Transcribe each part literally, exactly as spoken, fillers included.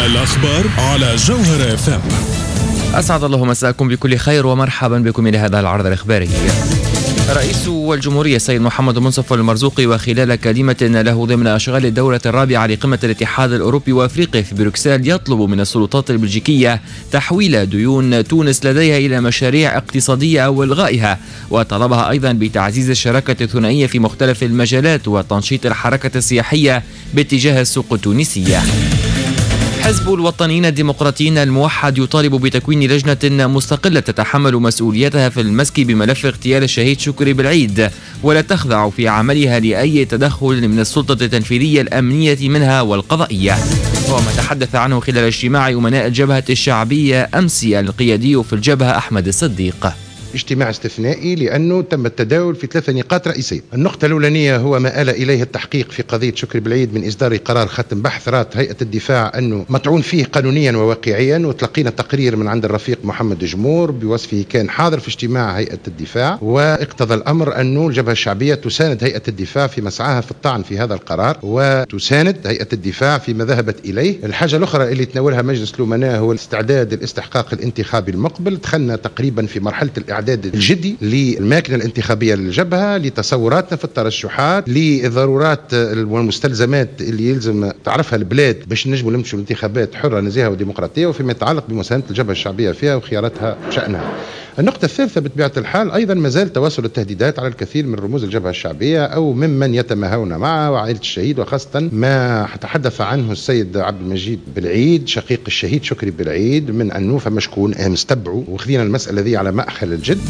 الأخبار على جوهر اف ام. أسعد الله مساءكم بكل خير ومرحبا بكم إلى هذا العرض الإخباري. رئيس الجمهورية السيد محمد منصف المرزوقي وخلال كلمة له ضمن أشغال الدورة الرابعة لقمة الاتحاد الأوروبي وأفريقيا في بروكسل يطلب من السلطات البلجيكية تحويل ديون تونس لديها إلى مشاريع اقتصادية أو إلغائها، وطلبها أيضا بتعزيز الشراكة الثنائية في مختلف المجالات وتنشيط الحركة السياحية باتجاه السوق التونسية. حزب الوطنيين الديمقراطيين الموحد يطالب بتكوين لجنة مستقلة تتحمل مسؤوليتها في المسك بملف اغتيال الشهيد شكري بالعيد، ولا تخضع في عملها لأي تدخل من السلطة التنفيذية الأمنية منها والقضائية. وما تحدث عنه خلال اجتماع أمناء الجبهة الشعبية أمس القيادي في الجبهة أحمد الصديق. اجتماع استثنائي لأنه تم التداول في ثلاثة نقاط رئيسية. النقطة الأولانية هو ما آل إليه التحقيق في قضية شكري بالعيد من إصدار قرار ختم بحث رات هيئة الدفاع أنه مطعون فيه قانونيا وواقعيا، وتلقينا تقرير من عند الرفيق محمد جمور بوصفه كان حاضر في اجتماع هيئة الدفاع، واقتضى الأمر أنه الجبهة الشعبية تساند هيئة الدفاع في مسعاها في الطعن في هذا القرار، وتساند هيئة الدفاع فيما ذهبت إليه. الحاجة الأخرى اللي تناولها مجلس الأمناء هو الاستعداد الاستحقاق الانتخابي المقبل. دخلنا تقريبا في مرحلة الإعداد الجدي للماكينة الانتخابية للجبهة، لتصوراتنا في الترشحات، للضرورات والمستلزمات اللي يلزم تعرفها البلاد باش نجموا نمشوا الانتخابات حرة نزيهة وديمقراطية، وفيما يتعلق بمساندة الجبهة الشعبية فيها وخياراتها شأنها. النقطة الثالثة بطبيعة الحال أيضا مازال تواصل التهديدات على الكثير من رموز الجبهة الشعبية أو ممن يتماهون معه وعائلة الشهيد، وخاصة ما تحدث عنه السيد عبد المجيد بالعيد شقيق الشهيد شكري بالعيد من أنه فما شكون مستبعوا، وخذينا المسألة ذي على مأخذ الجد.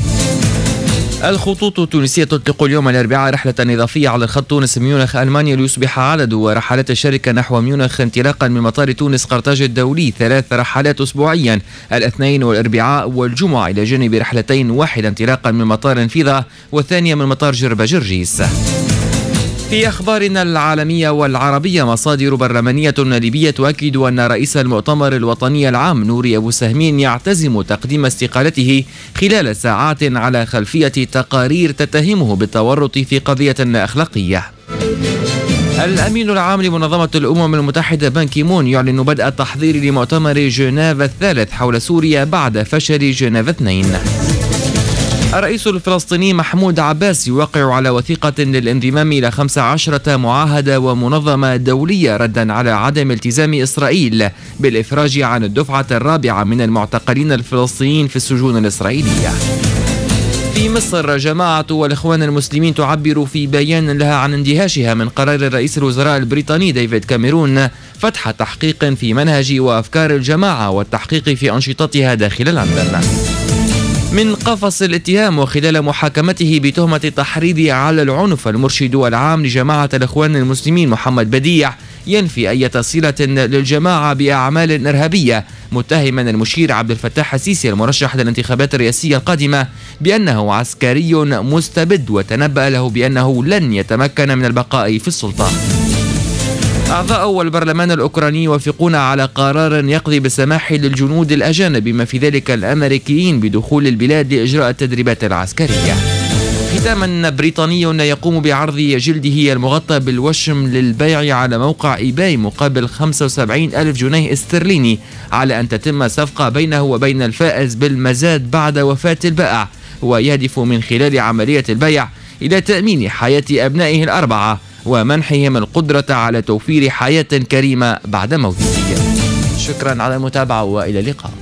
الخطوط التونسية تطلق اليوم الأربعاء رحلة إضافية على الخط تونس ميونخ ألمانيا ليصبح عدد رحلات الشركة نحو ميونخ انطلاقا من مطار تونس قرطاج الدولي ثلاث رحلات أسبوعيا، الاثنين والأربعاء والجمعة، إلى جانب رحلتين، واحدة انطلاقا من مطار انفيضة والثانية من مطار جربة جرجيس. في أخبارنا العالمية والعربية، مصادر برلمانية ليبية تؤكد أن رئيس المؤتمر الوطني العام نوري أبو سهمين يعتزم تقديم استقالته خلال ساعات على خلفية تقارير تتهمه بالتورط في قضية أخلاقية. الأمين العام لمنظمة الأمم المتحدة بان كيمون يعلن بدء التحضير لمؤتمر جنيف الثالث حول سوريا بعد فشل جنيف اثنين. الرئيس الفلسطيني محمود عباس يوقع على وثيقة للانضمام إلى خمس عشرة معاهدة ومنظمة دولية ردا على عدم التزام إسرائيل بالإفراج عن الدفعة الرابعة من المعتقلين الفلسطينيين في السجون الإسرائيلية. في مصر، جماعة الإخوان المسلمين تعبر في بيان لها عن اندهاشها من قرار رئيس الوزراء البريطاني ديفيد كاميرون فتح تحقيق في منهج وأفكار الجماعة والتحقيق في أنشطتها داخل لندن. من قفص الاتهام وخلال محاكمته بتهمة التحريض على العنف، المرشد العام لجماعة الإخوان المسلمين محمد بديع ينفي أي صلة للجماعة بأعمال إرهابية، متهما المشير عبد الفتاح السيسي المرشح للانتخابات الرئاسية القادمة بأنه عسكري مستبد، وتنبأ له بأنه لن يتمكن من البقاء في السلطة. أعضاء البرلمان الأوكراني يوافقون على قرار يقضي بالسماح للجنود الأجانب بما في ذلك الأمريكيين بدخول البلاد لإجراء التدريبات العسكرية. ختاما، بريطاني يقوم بعرض جلده المغطى بالوشم للبيع على موقع إيباي مقابل خمسة وسبعين ألف جنيه استرليني، على أن تتم صفقة بينه وبين الفائز بالمزاد بعد وفاة البائع، ويهدف من خلال عملية البيع إلى تأمين حياة أبنائه الأربعة ومنحهم القدرة على توفير حياة كريمة بعد موته. شكرا على المتابعة وإلى اللقاء.